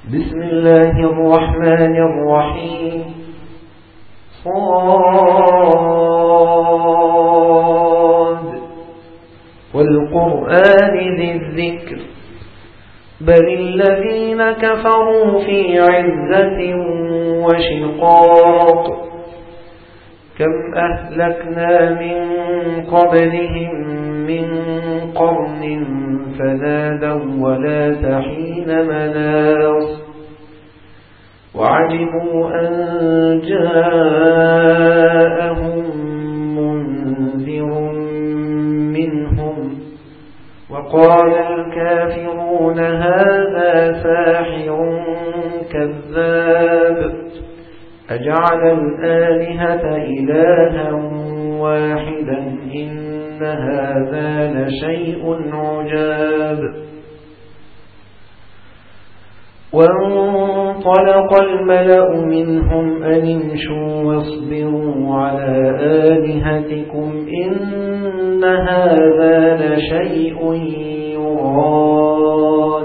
بسم الله الرحمن الرحيم. صاد والقرآن ذي الذكر بل الذين كفروا في عزة وشقاق كم أهلكنا من قبلهم من قرن فنادوا ولا تحين مناص وعجبوا أن جاءهم منذر منهم وقال الكافرون هذا ساحر كذاب أجعل الآلهة إلها واحدا إن هذا لشيء عجاب. وانطلق الملأ منهم أن امشوا واصبروا على آلهتكم إن هذا لشيء يراد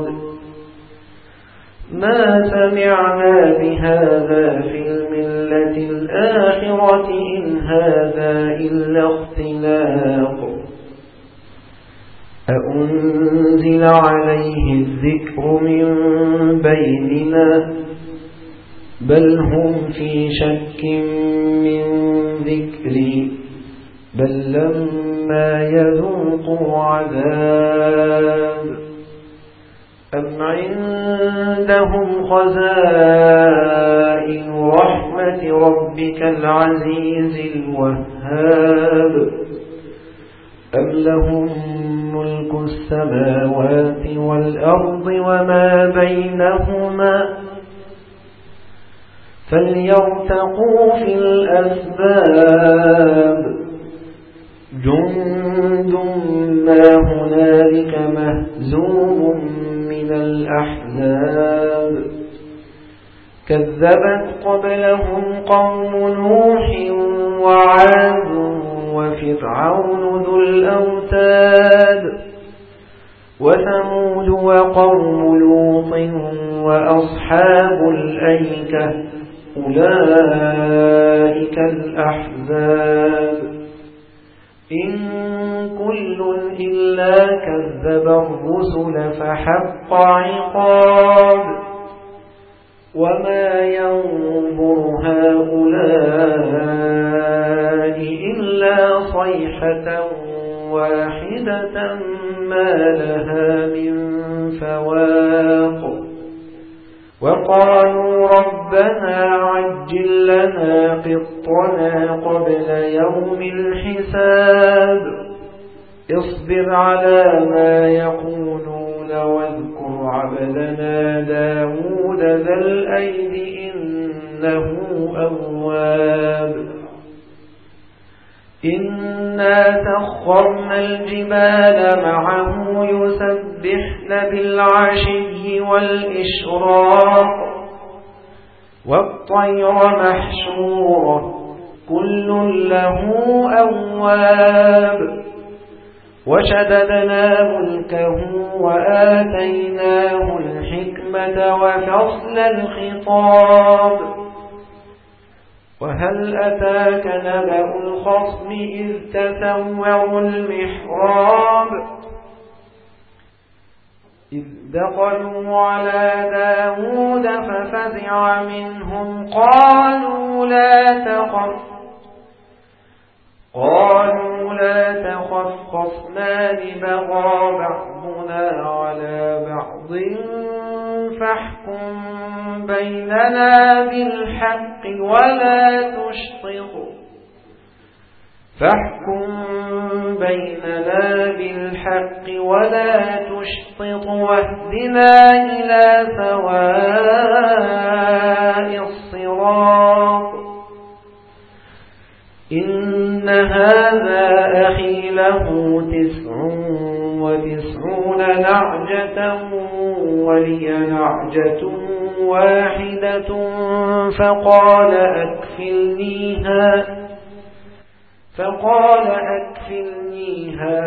ما سمعنا بهذا في الملة الآخرة إن هذا إلا اختلاق أأنزل عليه الذكر من بيننا بل هم في شك من ذكري بل لما يذوقوا عذاب أم عندهم خزائن رحمة ربك العزيز الوهاب أم لهم ملك السماوات والأرض وما بينهما فليرتقوا في الأسباب جند ما هنالك مهزوم من الأحزاب كذبت قبلهم قوم نوح وعاد وفرعون ذو الأوتاد وثمود وقوم لوط وأصحاب الأيكة أولئك الأحزاب إن كل إلا كذب الرسل فحق عقاب وما ينظر هؤلاء إلا صيحة واحدة ما لها من فواق وقالوا ربنا عجل لنا قطنا قبل يوم الحساب اصبر على ما يقولون واذكر عبدنا داود ذا الأيد إنه أواب إنا سخرنا الجبال معه يسبحن بالعشي والإشراق والطير محشورة كل له أواب وشددنا ملكه وآتيناه الحكمة وفصل الخطاب وهل أتاك نبأ الخصم إذ تسوروا المحراب إذ دخلوا على داود ففزع منهم قالوا لا تخف خصمان بغى بعضنا على بعض فاحكم بيننا بالحق ولا تشطط واهدنا إلى سواء الصراط إن هذا أخي له 99 نعجة ولي نعجة واحدة فقال أكفلنيها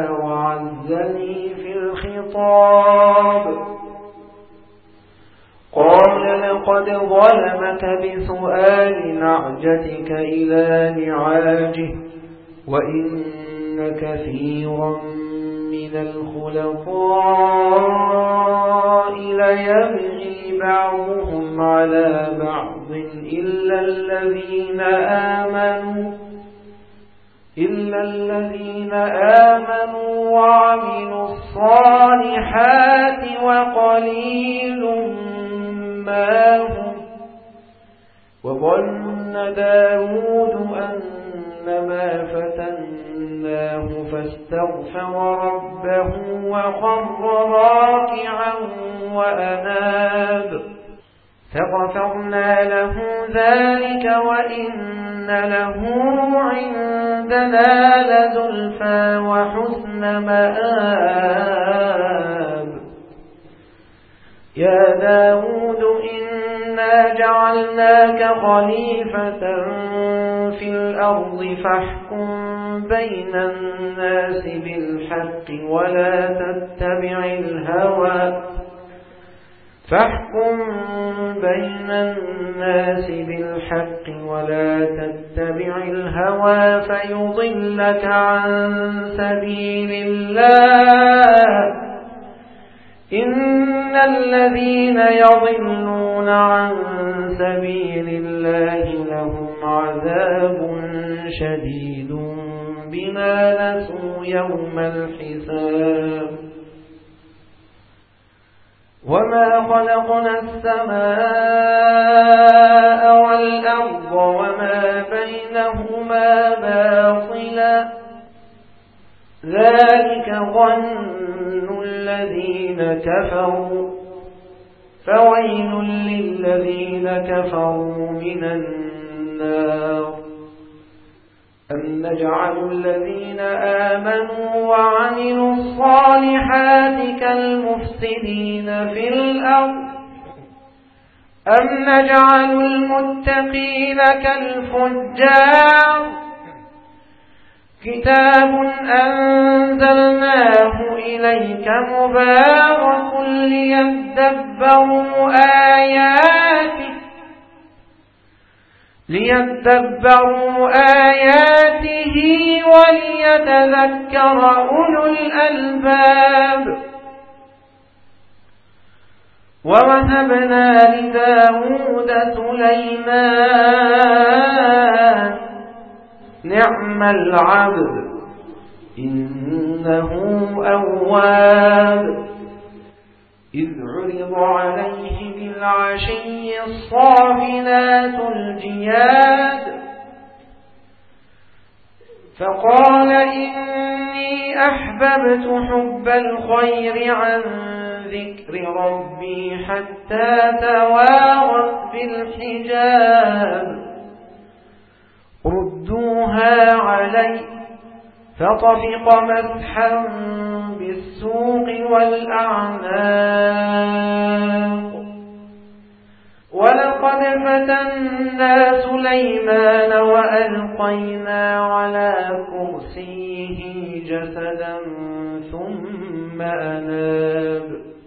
وعزني في الخطاب قال لقد ظلمك بسؤال نعجتك إلى نعاجه وإن كثيرا من الخلطاء ليبغي بعضهم على بعض إلا الذين آمنوا وعملوا الصالحات وقليل ما هم. وظن داود أنما فتناه فاستغفر ربه وخر راكعا وأناب فغفرنا له ذلك وإن له عندنا لزلفى وحسن مآب. يا داود إنا جعلناك خليفة في الأرض فاحكم بين الناس بالحق ولا تتبع الهوى فيضلك عن سبيل الله. إن الذين يضلون عن سبيل الله لهم عذاب شديد بما نسوا يوم الحساب. وما خلقنا السماء والأرض وما بينهما باطلا ذلك ظن الذين كفروا فويل للذين كفروا من النار. أم نجعل الذين آمنوا وعملوا الصالحات كالمفسدين في الأرض أم نجعل المتقين كالفجار. كتاب أنزلناه إليك مبارك ليدبروا آياته وليتذكر أولو الألباب. ووهبنا لداود سليمان نعم العبد إنه أواب. إذ عرض عليه بالعشي الصافنات الجياد فقال إني أحببت حب الخير عن ذكر ربي حتى توارت بالحجاب. ردوها علي فطفق مسحا بالسوق والأعناق. ولقد فتنا سليمان وألقينا على كرسيه جسدا ثم أناب.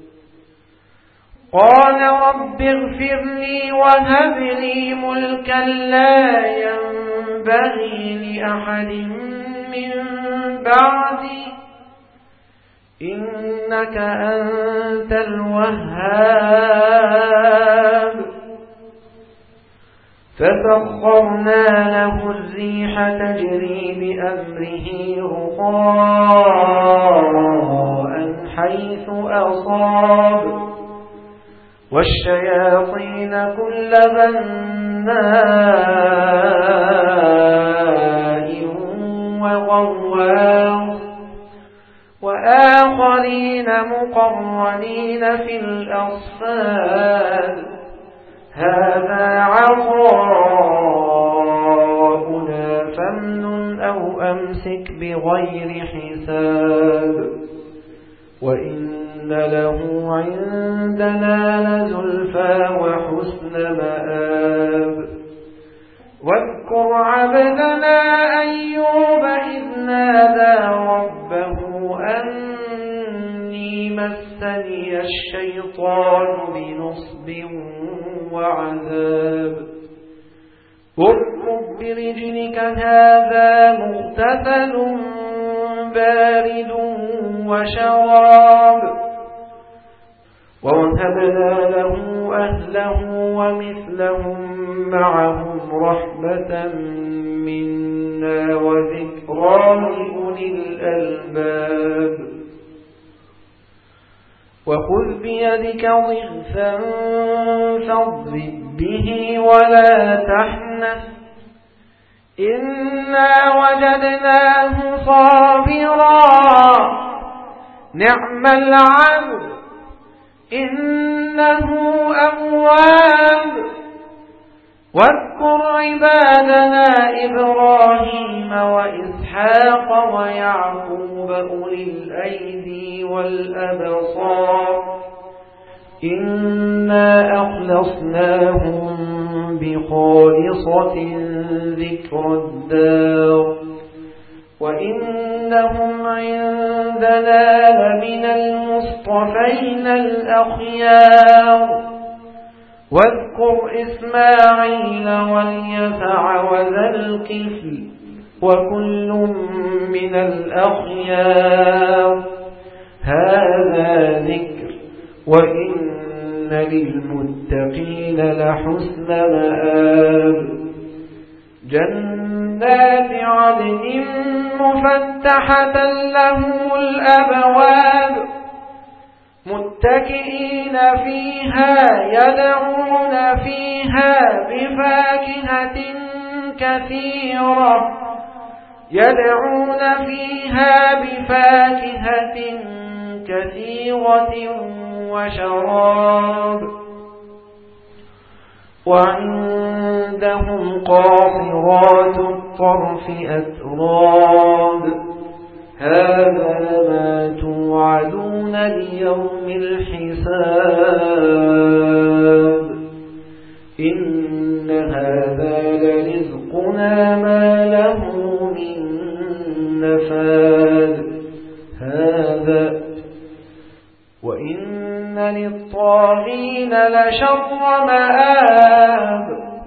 قال رب اغفر لي وهب لي ملكا لا ينبغي لأحد من بعدي إنك أنت الوهاب. فسخرنا له الريح تجري بأمره رخاء حيث أصاب والشياطين كل بناء وغواص وآخرين مقرنين في الأصفاد. هذا عطاؤنا فامنن أو أمسك بغير حساب وإن له عندنا لزلفى وحسن مآب. واذكر عبدنا أيوب إذ نادى ربه أني مسني الشيطان بنصب رطب وعذاب اركض برجلك هذا مغتسل بارد وشراب ووهبنا له أهله ومثلهم معهم رحمة منا وذكرى لأولي الألباب وخذ بيدك ضغثا فاضرب به ولا تحنث إنا وجدناه صابرا نعم العبد إنه أواب واذكر عبادنا إبراهيم وإسحاق ويعقوب أولي الأيدي والأبصار إنا أخلصناهم بخالصة ذكر الدار وإنهم عندنا لمن المصطفين الأخيار واذكر إسماعيل واليسع وذا الكفل وكل من الأخيار هذا ذكر وإن للمتقين لحسن مآب جنات عدن مفتحة لهم الأبواب متكئين فيها يدعون فيها بفاكهة كثيرة وشراب وعندهم قاصرات الطرف أتراب هذا ما توعدون ليوم الحساب إن هذا لرزقنا ما له من نفاد هذا وإن للطاغين لشر مآب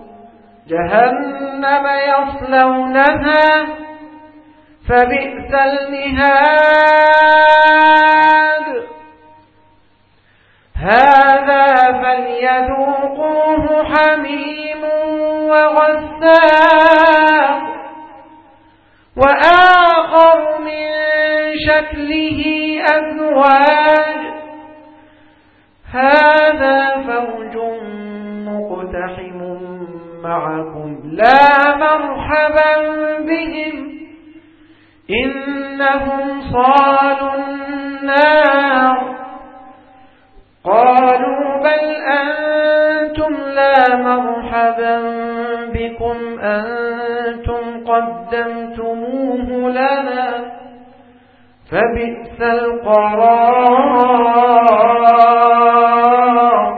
جهنم يصلونها فبئس المهاد هذا فليذوقوه حميم وغساق وآخر من شكله أزواج هذا فوج مقتحم معكم لا مرحبا بهم إنهم صالوا النار قالوا بل أنتم لا مرحبا بكم أنتم قدمتموه لنا فبئس القرار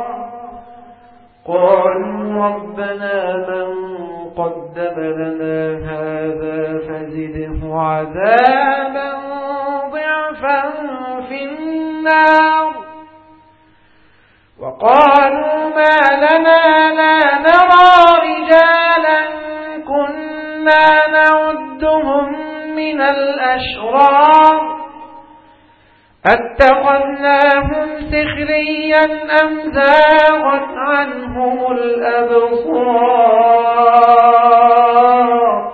قالوا ربنا من قدم لنا هذا فزده عذابا ضعفا في النار وقالوا ما لنا لا نرى رجالا كنا نعدهم من الأشرار أتخذناهم سخريا أم زاغت عنهم الأبصار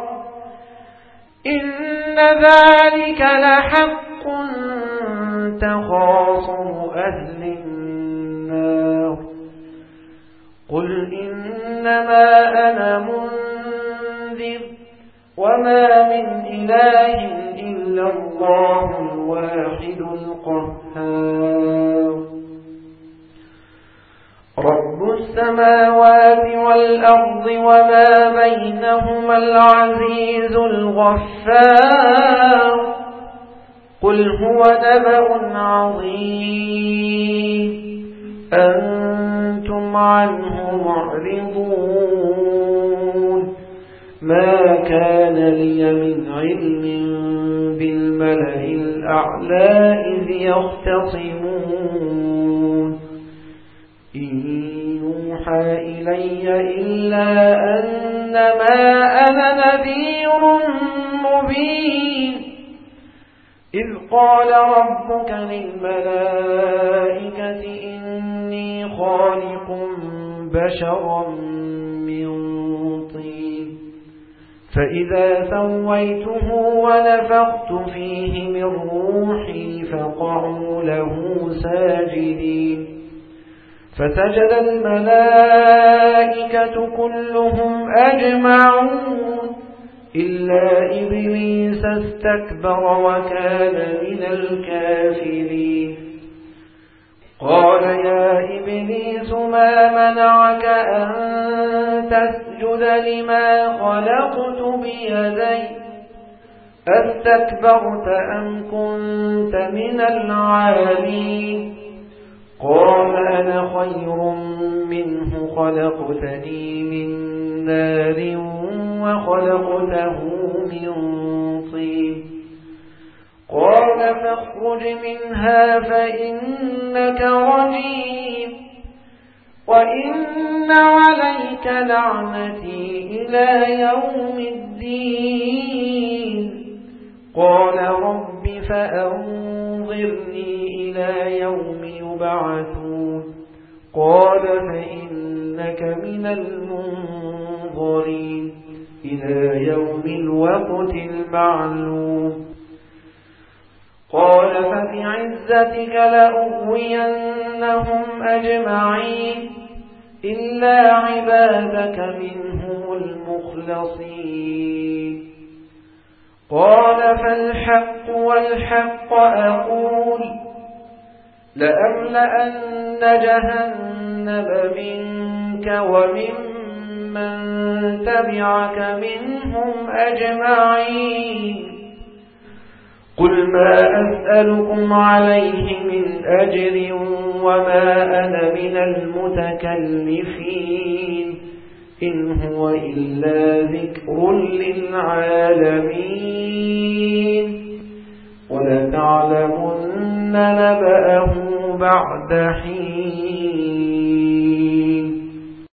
إن ذلك لحق تخاصم أهل النار قل إنما أنا منذر وما من إله إلا الله الواحد القهار رب السماوات والأرض وما بينهما العزيز الغفار قل هو نبأ عظيم أنتم عنه معرضون ما كان لي من علم بالملأ الأعلى إذ يختصمون إن يوحى إلي إلا أنما أنا نذير مبين إذ قال ربك للملائكة إني خالق بشرا من طين فإذا سويته ونفخت فيه من روحي فقعوا له ساجدين فسجد الملائكة كلهم أجمعون إلا إبليس استكبر وكان من الكافرين قال يا إبليس ما منعك أن تسجد لما خلقت بيدي أستكبرت أم كنت من العالين قال أنا خير منه خلقتني من نار وخلقته من طين قال فاخرج منها فإنك رجيم وإن عليك لعنتي إلى يوم الدين قال رب فأنظرني إلى يوم يبعثون قال فإنك من المنظرين إلى يوم الوقت المعلوم قال فبعزتك لأغوينهم أجمعين إلا عبادك منهم المخلصين قال فالحق والحق أقول لأملأن جهنم منك وممن تبعك منهم أجمعين قل ما أسألكم عليه من أجر وما أنا من المتكلفين إن هو إلا ذكر للعالمين ولتعلمن نبأه بعد حين